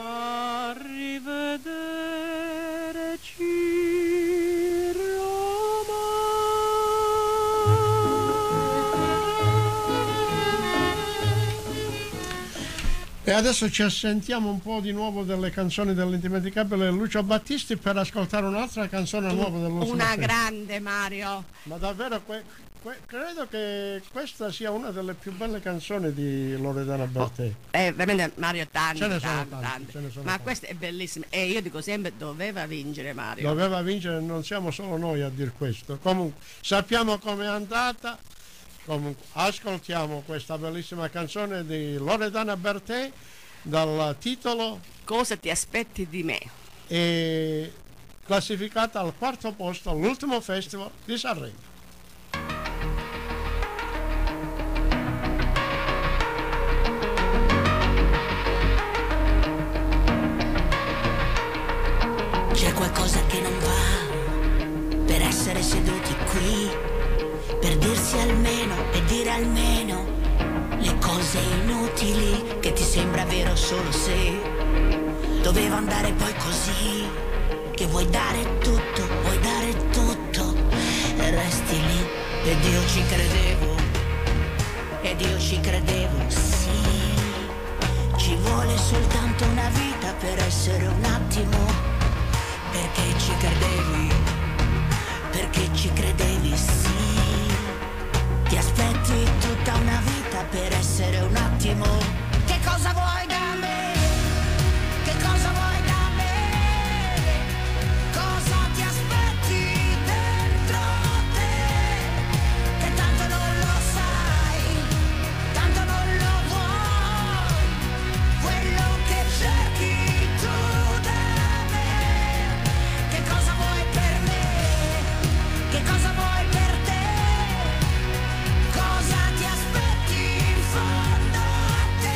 Arrivederci Roma. E adesso ci assentiamo un po' di nuovo delle canzoni dell'indimenticabile Lucio Battisti per ascoltare un'altra canzone nuova dell'ultimo Una film. grande, Mario. Ma davvero que- que- credo che questa sia una delle più belle canzoni di Loredana Bertè. Eh, veramente Mario, tanti, Ce ne sono tanti, tanti, tanti. ce ne sono Ma tanti. questa è bellissima. E io dico sempre, doveva vincere Mario. Doveva vincere, non siamo solo noi a dir questo. Comunque, sappiamo com'è andata. Comunque, ascoltiamo questa bellissima canzone di Loredana Bertè dal titolo Cosa ti aspetti di me? e classificata al quarto posto all'ultimo festival di Sanremo. C'è qualcosa che non va per essere seduti qui, per dirsi almeno e dire almeno le cose inutili che ti sembra vero solo se doveva andare poi così, che vuoi dare tutto, vuoi dare tutto e resti lì. Ed io ci credevo, ed io ci credevo, sì. Ci vuole soltanto una vita per essere un attimo, perché ci credevi, perché ci credevi, sì. Ti aspetti tutta una vita per essere un attimo. Che cosa vuoi da me? Che cosa vuoi da me? Cosa ti aspetti dentro te? Che tanto non lo sai, tanto non lo vuoi, quello che cerchi tu da me. Che cosa vuoi per me? Che cosa vuoi per te? Cosa ti aspetti in fondo a te?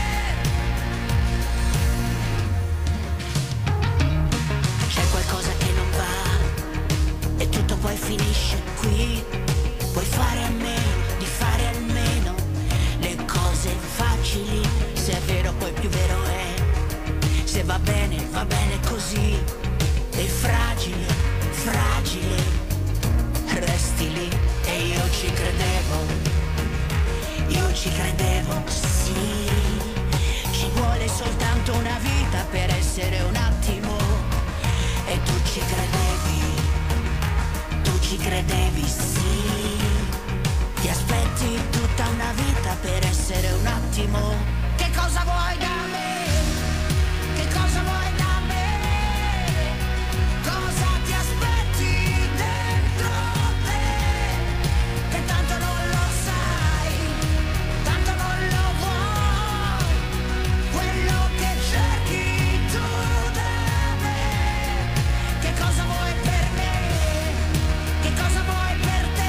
C'è qualcosa che non va e tutto poi finisce qui. Puoi fare a meno di fare almeno le cose facili. Se è vero poi più vero è, se va bene va bene così. E fragile, fragile, resti lì. E io ci credevo, io ci credevo, sì. Ci vuole soltanto una vita per essere un attimo. E tu ci credevi, tu ci credevi, sì. Ti aspetti tutta una vita per essere un attimo. Che cosa vuoi da me? Che cosa vuoi da me? Cosa ti aspetti dentro te? Che tanto non lo sai, tanto non lo vuoi, quello che cerchi tu da me. Che cosa vuoi per me? Che cosa vuoi per te?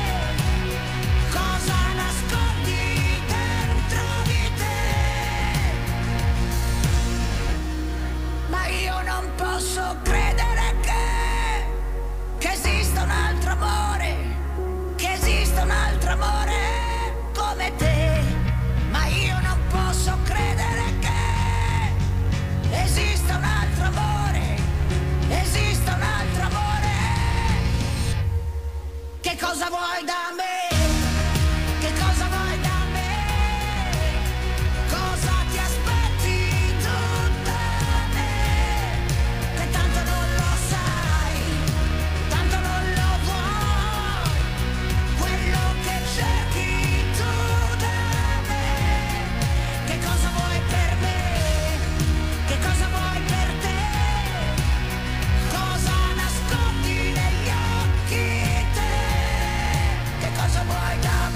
Cosa nascondi dentro di te? Ma io non posso credere che, che esista un altro amore, che esista un altro amore come te. Ma io non posso credere che esista un altro amore, esista un altro amore. Che cosa vuoi da me? Che cosa vuoi da me? Cosa ti aspetti tu da me? Che tanto non lo sai, tanto non lo vuoi, quello che cerchi tu da me. Che cosa vuoi per me? Che cosa vuoi per te? Cosa nascondi negli occhi te? Che cosa vuoi da me?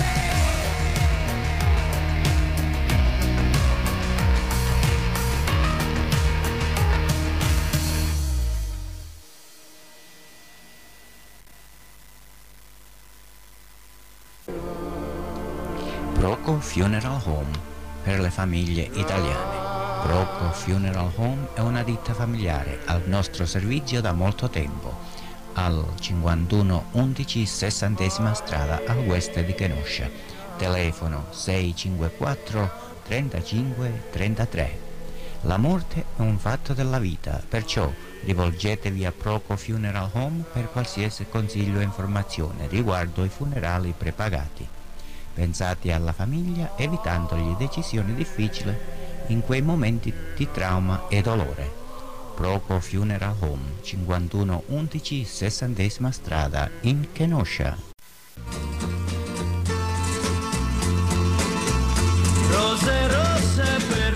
Proco Funeral Home per le famiglie italiane. Proco Funeral Home è una ditta familiare al nostro servizio da molto tempo, al cinquantuno undici sessantesima strada a West di Kenosha. Telefono sei cinque quattro trentacinque trentatré. La morte è un fatto della vita, perciò rivolgetevi a Proco Funeral Home per qualsiasi consiglio e informazione riguardo i funerali prepagati. Pensate alla famiglia evitandogli decisioni difficili in quei momenti di trauma e dolore. Proco Funeral Home, cinquantuno undici sessantesima strada in Kenosha. Rose rosse per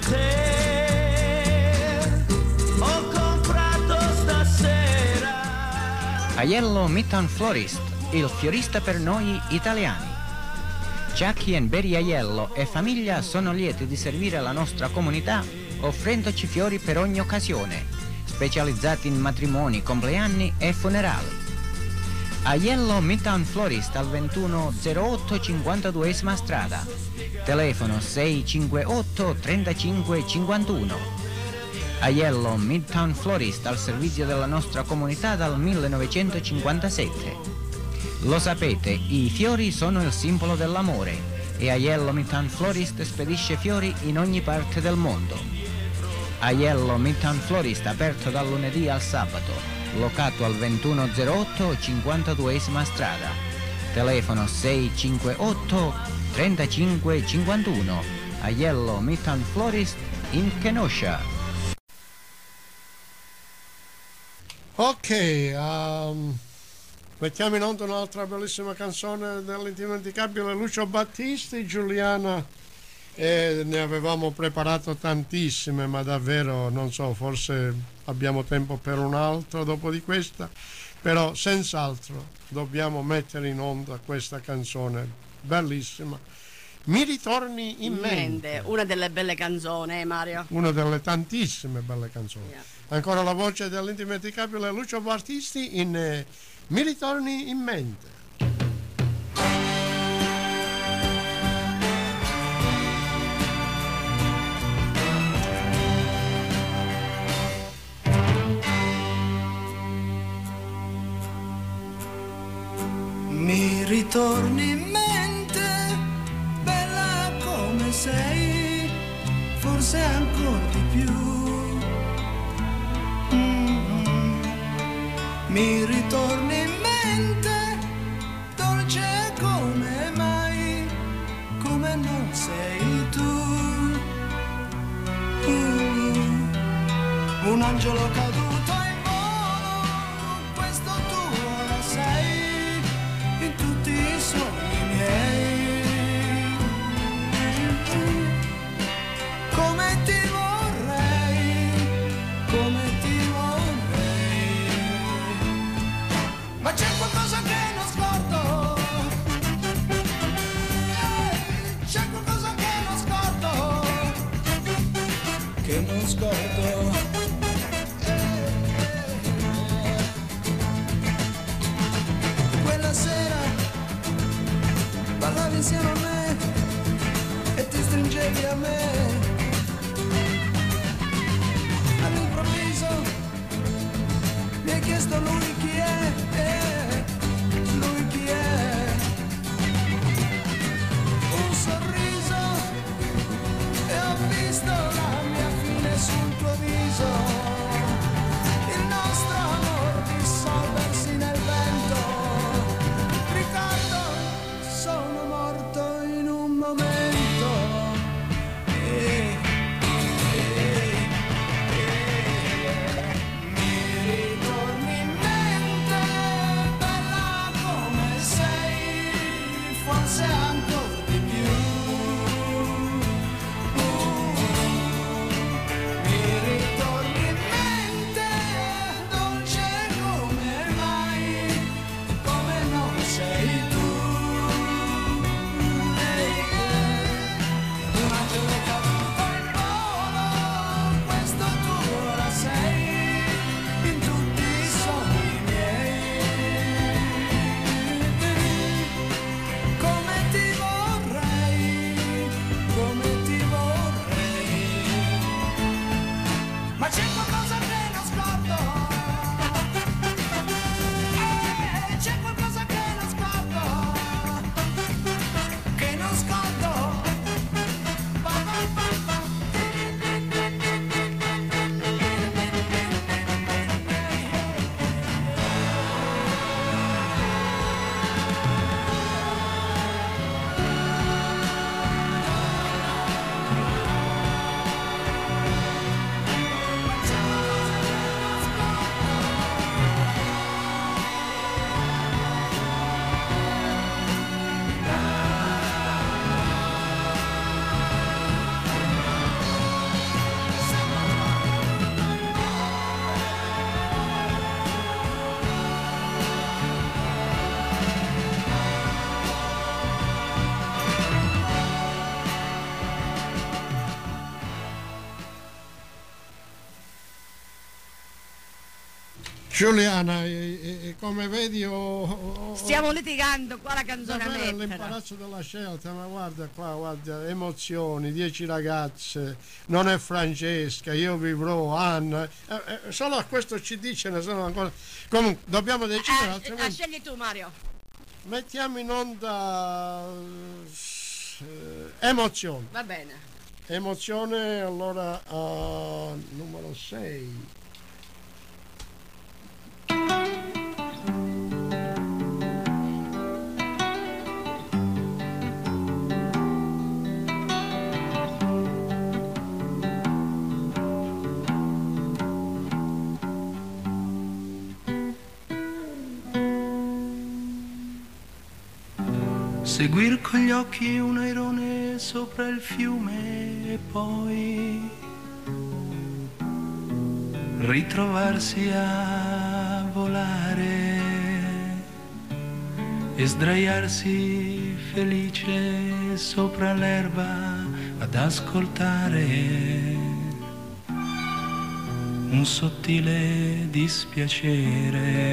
te ho comprato stasera. Aiello Midtown Florist, il fiorista per noi italiani. Jackie and Barry Aiello e famiglia sono lieti di servire la nostra comunità offrendoci fiori per ogni occasione, specializzati in matrimoni, compleanni e funerali. Aiello Midtown Florist al ventuno zero otto cinquantaduesima strada. Telefono sei cinque otto trentacinque cinquantuno. Aiello Midtown Florist al servizio della nostra comunità dal millenovecentocinquantasette. Lo sapete, i fiori sono il simbolo dell'amore. e Aiello Midtown Florist spedisce fiori in ogni parte del mondo. Aiello Midtown Florist aperto dal lunedì al sabato, locato al ventuno zero otto cinquantaduesima strada. Telefono sei cinque otto trentacinque cinquantuno. Aiello Midtown Florist in Kenosha. Ok, um, mettiamo in onda un'altra bellissima canzone dell'indimenticabile Lucio Battisti. Giuliana, eh, ne avevamo preparato tantissime, ma davvero non so, forse abbiamo tempo per un altro dopo di questa, però senz'altro dobbiamo mettere in onda questa canzone bellissima. Mi ritorni in mente. mente. Una delle belle canzoni, eh, Mario. Una delle tantissime belle canzoni. Yeah. Ancora la voce dell'indimenticabile Lucio Battisti in eh, Mi ritorni in mente. Mi ritorni in mente, bella come sei, forse ancora di più. Mm-hmm. Mi ritorni in mente, dolce come mai, come non sei tu. Uh, un angelo caduto in volo, questo tu ora sei, in tutti i sogni miei. Come ti vorrei, come ti vorrei. Ma c'è qualcosa che non scordo, eh, c'è qualcosa che non scordo, che non scordo. Quella sera parlavi insieme a me e ti stringevi a me. All'improvviso mi hai chiesto lui chi è, eh, lui chi è. Un sorriso e ho visto la mia fine sul tuo viso. Il nostro amor dissolversi nel vento. Ricordo, sono morto in un momento. Eh, eh, eh. Mi ritorni in mente, bella come sei, forse ancora di più. Uh, mi ritorni in mente, dolce come mai, come non sei tu. Ehi, eh, un angelo caduto in volo, questo tu ora sei, in tutti i sogni miei. Come ti vorrei, come ti vorrei. Ma c'è qualcosa che non scordo, eh, c'è qualcosa che non scordo, che non scordo. Pa, pa, pa, pa. Giuliana, e, e, e come vedi ho, ho, Stiamo litigando qua la canzone a davvero mettere. l'imbarazzo della scelta, ma guarda qua, guarda, emozioni, dieci ragazze, non è Francesca, io vivrò, Anna, eh, eh, solo a questo C D ce ne sono ancora. Comunque dobbiamo decidere, Eh, altrimenti scegli tu, Mario. mettiamo in onda eh, emozione. Va bene. Emozione, allora uh, numero sei. Seguir con gli occhi un airone sopra il fiume e poi ritrovarsi a volare e sdraiarsi felice sopra l'erba ad ascoltare un sottile dispiacere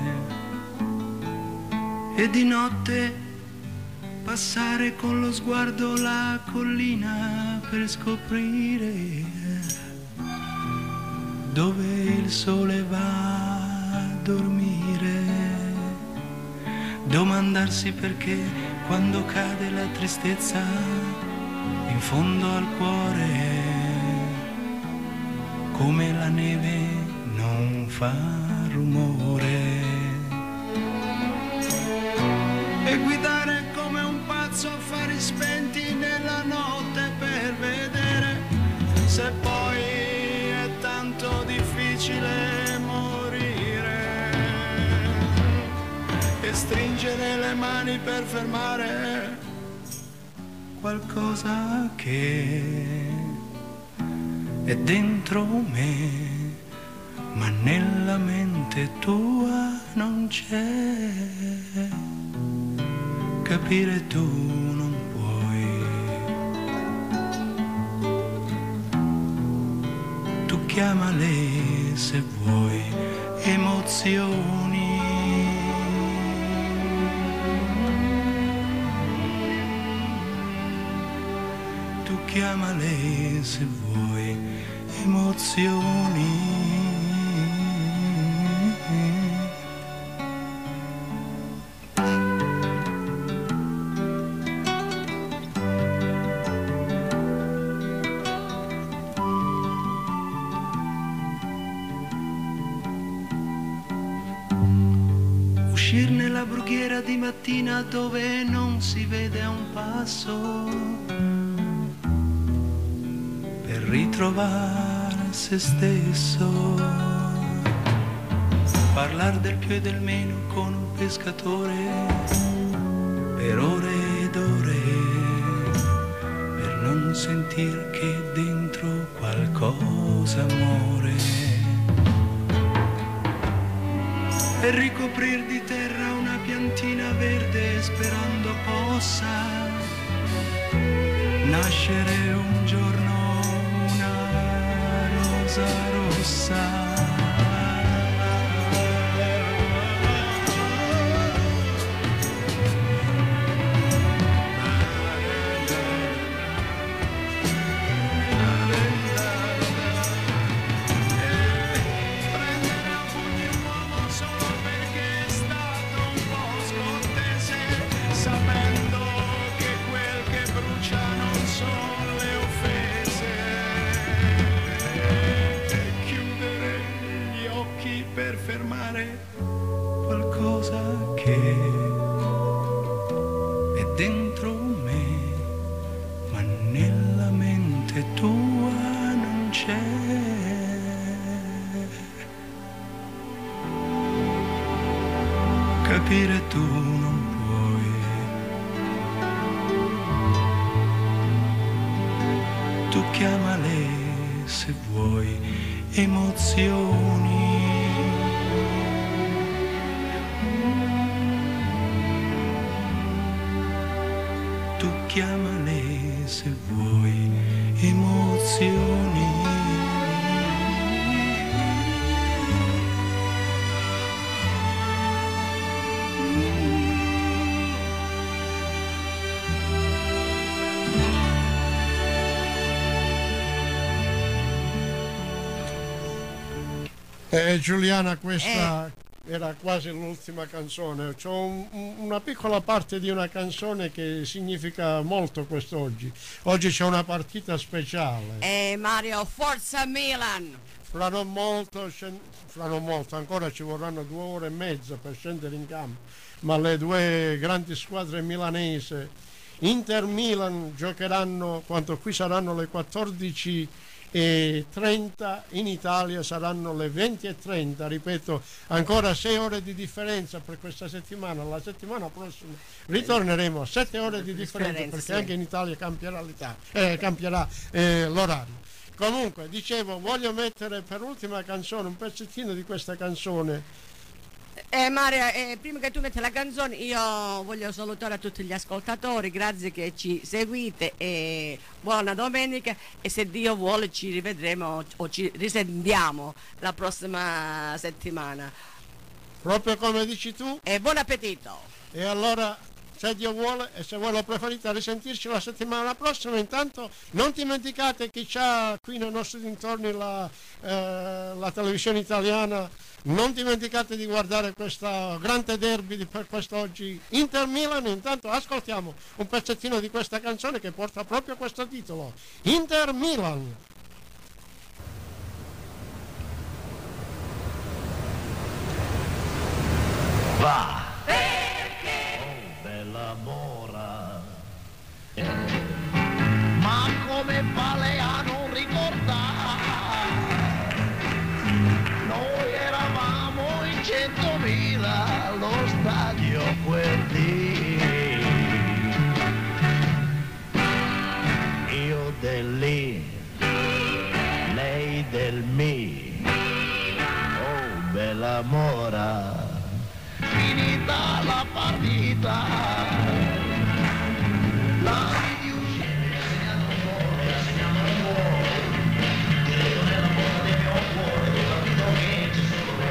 e di notte passare con lo sguardo la collina per scoprire dove il sole va a dormire, domandarsi perché quando cade la tristezza in fondo al cuore, come la neve non fa rumore, e guidare come un pazzo affari spenti nella notte per vedere se poi è tanto difficile morire, e stringere le mani per fermare qualcosa che è dentro me, ma nella mente tua non c'è. Capire tu non puoi, tu chiamale se vuoi emozioni, tu chiamale se vuoi emozioni. Nella brughiera di mattina dove non si vede a un passo, per ritrovare se stesso, parlar del più e del meno con un pescatore per ore ed ore, per non sentir che dentro qualcosa muore, e ricoprir di terra una piantina verde sperando possa nascere un giorno una rosa rossa. Per fermare qualcosa che è dentro me, ma nella mente tua non c'è. Capire tu non puoi, tu chiamale se vuoi emozioni. Tu chiamale se vuoi emozioni. Eh, Giuliana, questa, Eh. era quasi l'ultima canzone. C'ho un, una piccola parte di una canzone che significa molto quest'oggi. Oggi c'è una partita speciale. E Mario, forza Milan! Fra non molto, fra non molto, ancora ci vorranno due ore e mezza per scendere in campo, ma le due grandi squadre milanesi, Inter Milan, giocheranno quando qui saranno le quattordici e trenta, in Italia saranno le venti e trenta, ripeto, ancora sei ore di differenza per questa settimana. La settimana prossima ritorneremo a sette ore di differenza, perché anche in Italia cambierà, l'età, eh, cambierà eh, l'orario. Comunque, dicevo, voglio mettere per ultima canzone un pezzettino di questa canzone. Eh, Maria, eh, prima che tu metti la canzone, io voglio salutare a tutti gli ascoltatori, grazie che ci seguite e buona domenica, e se Dio vuole ci rivedremo o ci risentiamo la prossima settimana. Proprio come dici tu. E buon appetito! E allora, se Dio vuole e se voi lo preferite, a risentirci la settimana prossima. Intanto non dimenticate chi c'ha qui nei nostri dintorni la, eh, la televisione italiana, non dimenticate di guardare questo grande derby di, per quest'oggi Inter Milan. Intanto ascoltiamo un pezzettino di questa canzone che porta proprio questo titolo, Inter Milan. Va! Mora, eh, ma come vale a non ricordare, noi eravamo in centomila allo stadio quel dì, io del lì, lei del mi, oh bella mora, finita la partita, la riuscita segnando un gol, segnando un gol, io nell'amore del mio cuore, ho capito che ci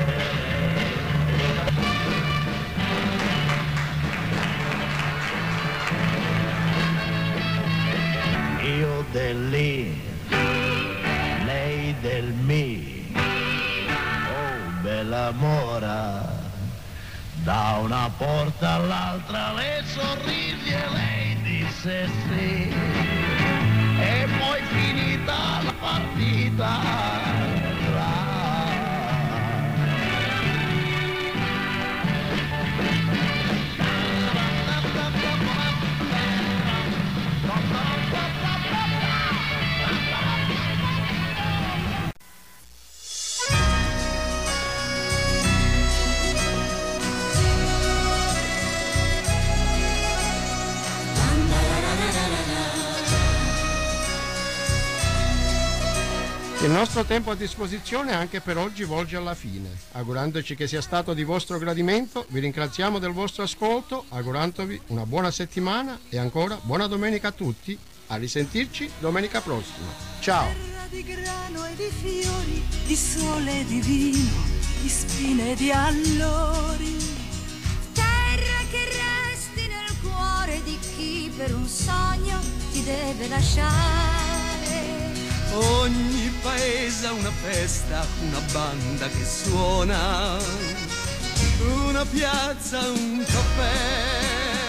sono. Io del lì, lei del mi, oh bella mora, da una porta all'altra le sorrisi e lei disse sì, e poi finita la partita Il nostro tempo a disposizione anche per oggi volge alla fine. Augurandoci che sia stato di vostro gradimento, vi ringraziamo del vostro ascolto, augurandovi una buona settimana e ancora buona domenica a tutti. A risentirci domenica prossima. Ciao! Terra di grano e di fiori, di sole e di vino, di spine e di allori. Terra che resti nel cuore di chi per un sogno ti deve lasciare. Ogni paese ha una festa, una banda che suona, una piazza, un caffè.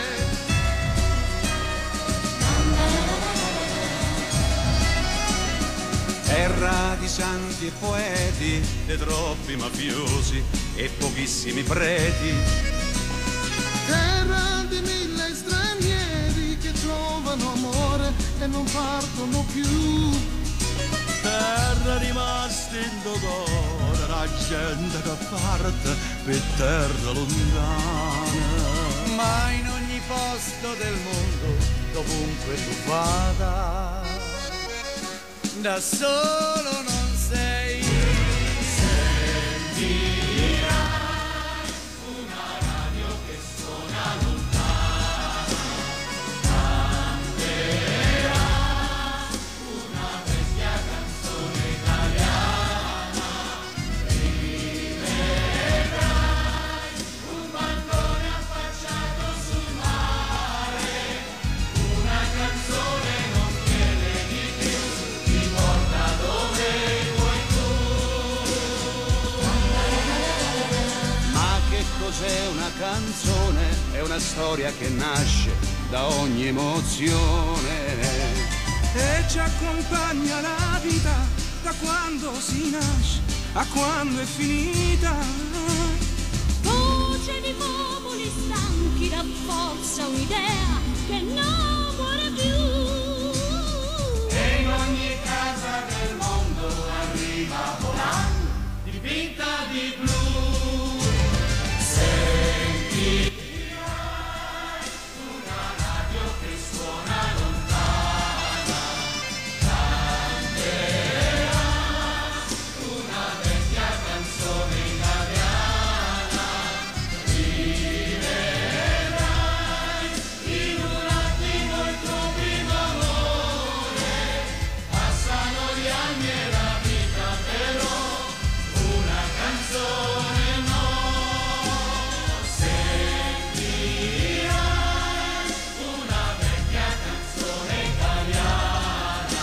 Terra di santi e poeti, dei troppi mafiosi e pochissimi preti. Terra di mille stranieri che trovano amore e non partono più. Terra rimasta in dolore, la gente che parte per terra lontana. Ma in ogni posto del mondo, dovunque tu vada, da solo non sei. Sentirai una radio che suona lontano, canterà una vecchia canzone italiana, rivedrai un bancone affacciato sul mare, una canzone non chiede di più, ti porta dove una storia che nasce da ogni emozione. E ci accompagna la vita da quando si nasce a quando è finita. Voce di popoli stanchi rafforza un'idea che non muore più. E in ogni casa del mondo arriva volando, dipinta di blu. Sentirai una radio che suona lontana, canterà una vecchia canzone italiana, rivedrai in un attimo il tuo primo amore. Passano gli anni e la vita però una canzone no. Sentirai una vecchia canzone italiana,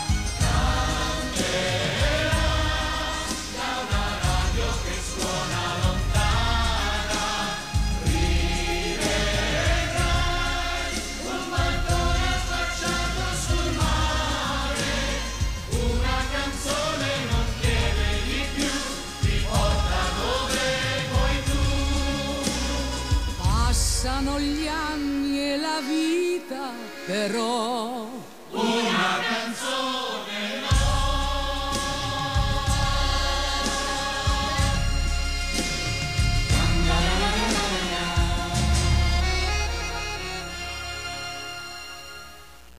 canterà da una radio che suona lontana, rivedrai un balcone affacciato sul mare, una canzone non chiede di più, ti porta dove vuoi tu. Passano gli anni e la vita, però Una canzone